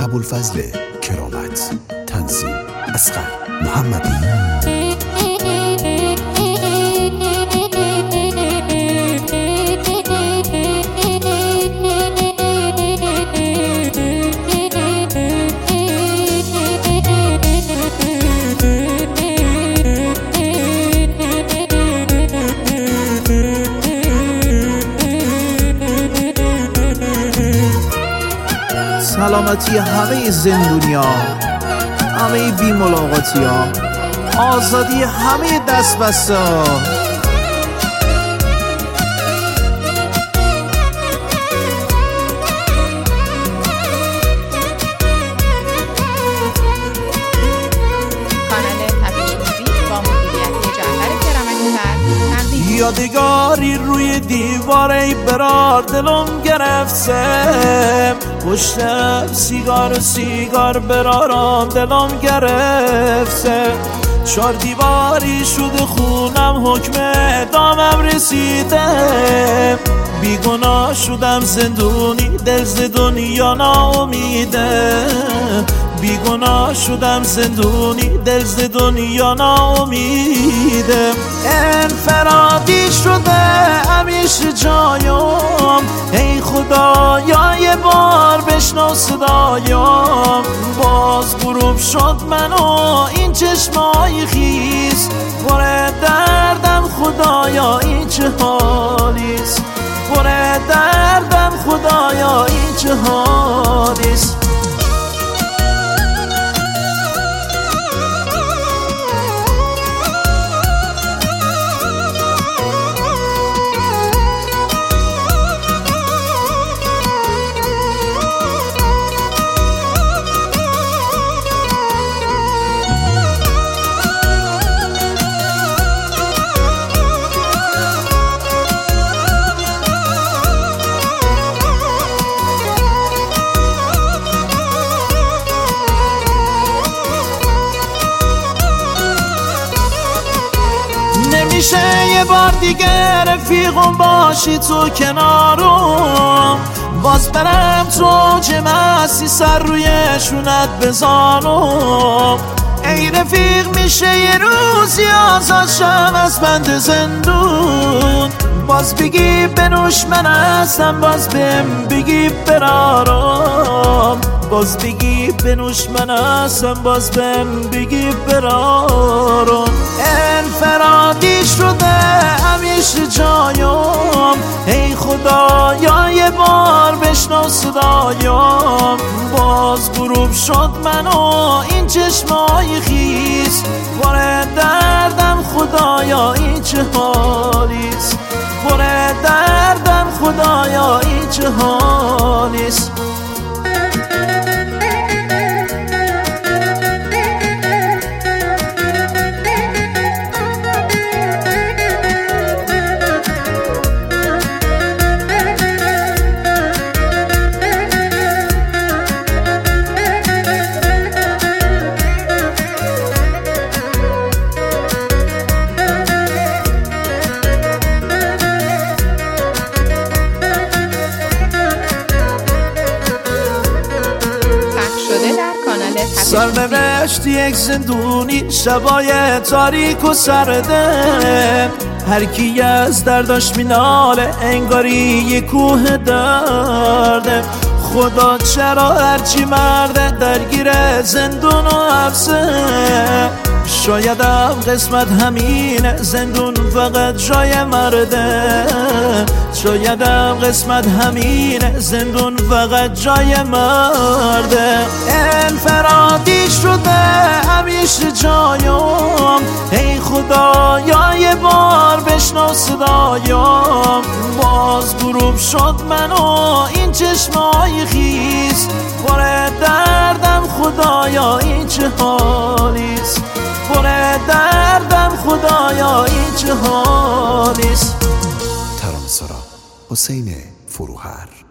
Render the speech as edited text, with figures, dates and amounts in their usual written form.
ابوالفضل کرامت، تنظیم اصغر محمدی. سلامتی همه زندونیا، همه بی ملاقاتی ها، آزادی همه دست بسته ها. یادگاری روی دیوار ای برار دلم گرفته، پشتم سیگار برارم دلم گرفته. 4 دیواری شده خونم، حکم اعدامم رسیده. بیگناه شدم زندونی، دل ز دنیا ناامیده. بیگناه شدم زندونی، دل ز دنیا ناامیده. انفرادی شده همیشه جایم، ای خدایا یه بار بشنو صدایم. باز غروب شد من و این چشمای خیس، پر دردم خدایا این چه حالیست. پر دردم خدایا این چه حالیست. نمیشه یه بار دیگه رفیقم باشی تو کنارم، باز برم تو چه مستی سر روی شونت بزانم. ای رفیق میشه یه روزی آزاد شم از بند زندون، باز بگی بنوش من هستم، باز بهم بگی برارم. باز بگی بنوش من هستم، باز بهم بگی برارم. انفرادی شده همیشه جایم، ای خدایا یه بار بشنو صدایم. باز غروب شد من و این چشمای خیس، پر دردم خدایا این چه حالیست. پر دردم خدایا این چه حالیست. سرنوشت یک زندونی، شبای تاریک و سرده. هر کی از درداش میناله انگاری یه کوه درده. خدا چرا هرچی مرده درگیر زندون و حبسه. شایدم قسمت همینه، زندون فقط جای مرده. شایدم قسمت همینه، زندون فقط جای مرده. انفرادی شده همیشه جایم، ای خدایا یه بار بشنو صدایم. باز غروب شد من و این چشمای خیس، پر دردم خدایا این چه حالیست. پر دردم خدایا این چه حالیست. ترانه‌سرا حسین فروهر.